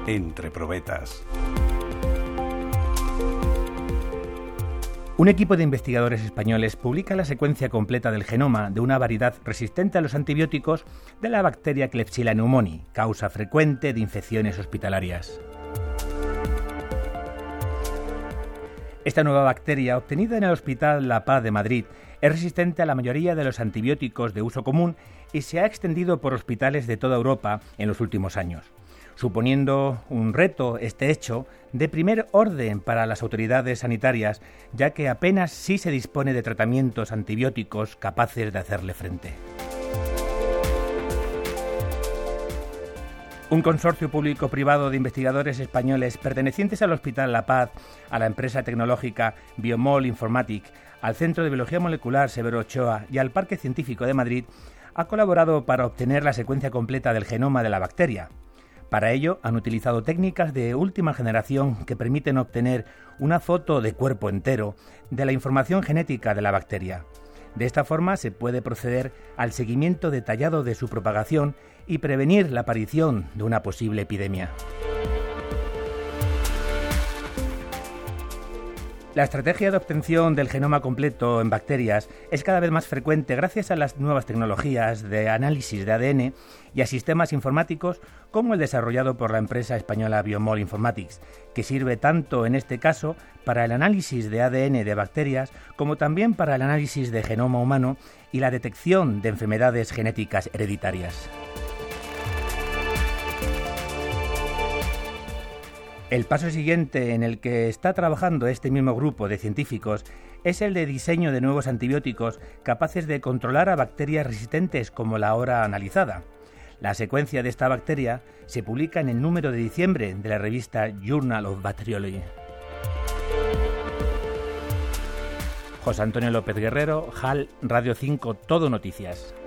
Entre Probetas. Un equipo de investigadores españoles publica la secuencia completa del genoma de una variedad resistente a los antibióticos de la bacteria Klebsiella pneumoniae, causa frecuente de infecciones hospitalarias. Esta nueva bacteria, obtenida en el Hospital La Paz de Madrid, es resistente a la mayoría de los antibióticos de uso común y se ha extendido por hospitales de toda Europa en los últimos años, suponiendo un reto este hecho de primer orden para las autoridades sanitarias, ya que apenas sí se dispone de tratamientos antibióticos capaces de hacerle frente. Un consorcio público-privado de investigadores españoles pertenecientes al Hospital La Paz, a la empresa tecnológica Biomol Informatics, al Centro de Biología Molecular Severo Ochoa y al Parque Científico de Madrid, ha colaborado para obtener la secuencia completa del genoma de la bacteria. Para ello, han utilizado técnicas de última generación que permiten obtener una foto de cuerpo entero de la información genética de la bacteria. De esta forma se puede proceder al seguimiento detallado de su propagación y prevenir la aparición de una posible epidemia. La estrategia de obtención del genoma completo en bacterias es cada vez más frecuente gracias a las nuevas tecnologías de análisis de ADN y a sistemas informáticos como el desarrollado por la empresa española Biomol Informatics, que sirve tanto en este caso para el análisis de ADN de bacterias como también para el análisis de genoma humano y la detección de enfermedades genéticas hereditarias. El paso siguiente en el que está trabajando este mismo grupo de científicos es el de diseño de nuevos antibióticos capaces de controlar a bacterias resistentes como la ahora analizada. La secuencia de esta bacteria se publica en el número de diciembre de la revista Journal of Bacteriology. José Antonio López Guerrero, JAL Radio 5, Todo Noticias.